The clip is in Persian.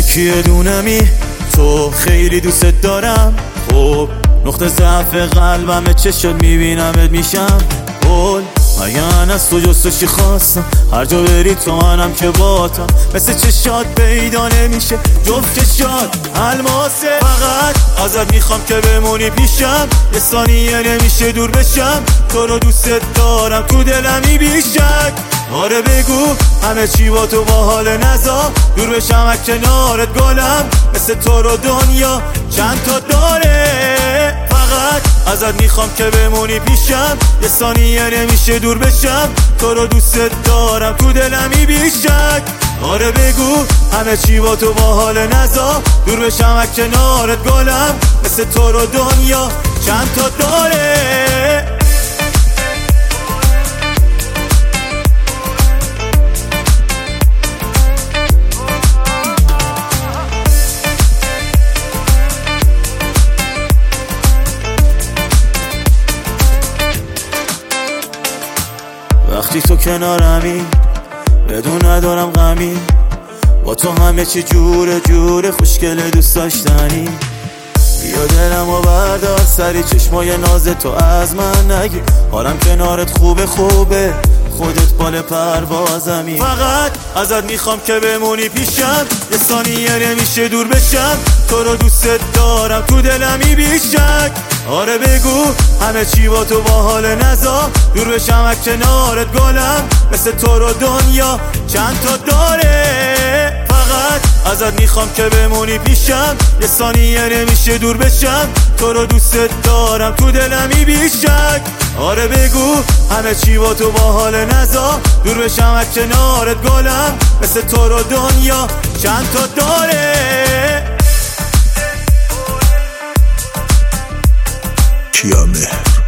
یکی دونمی تو خیلی دوست دارم. خب نقطه ضعف قلبمه، چه شد میبینمت میشم قول. من از تو جز تو چی خواستم، هر جا بری تو منم که باتم. مثل چشات پیدا نمیشه جفت چشات الماسه. فقط ازت میخوام که بمونی پیشم، یه ثانیه نمیشه دور بشم. تو رو دوست دارم تو دلمی بیشک. آره بگو همه چی با تو باحال، نزا دور بشم از کنارت گلم. مثل تو رو دنیا چند تا داره. فقط ازت میخوام که بمونی پیشم، یه ثانیه نمیشه دور بشم. تو رو دوست دارم تو دلمی بیشک. آره بگو همه چی با تو باحال، نزا دور بشم از کنارت گلم. مثل تو رو دنیا چند تا داره. وقتی تو کنارمی بدون ندارم غمی، با تو همه چی جوره جوره خوشگله دوست داشتنی. بیا دلمو بردار سری، چشمای ناز تو از من نگیر. حالم کنارت خوبه خوبه، خودت بال پروازمی. فقط ازت میخوام که بمونی پیشم، یه ثانیه نمیشه دور بشم. تو رو دوست دارم تو دلمی بیشک. آره بگو همه چی با تو باحال، نزا دور بشم از کنارت گلم. مثل تو رو دنیا چند تا داره. فقط ازت میخوام که بمونی پیشم، یه ثانیه نمیشه دور بشم. تو رو دوست دارم تو دلمی بیشک. آره بگو همه چی با تو باحال، نزا دور بشم از کنارت گلم. مثل تو رو دنیا چند تا داره. کیا مهر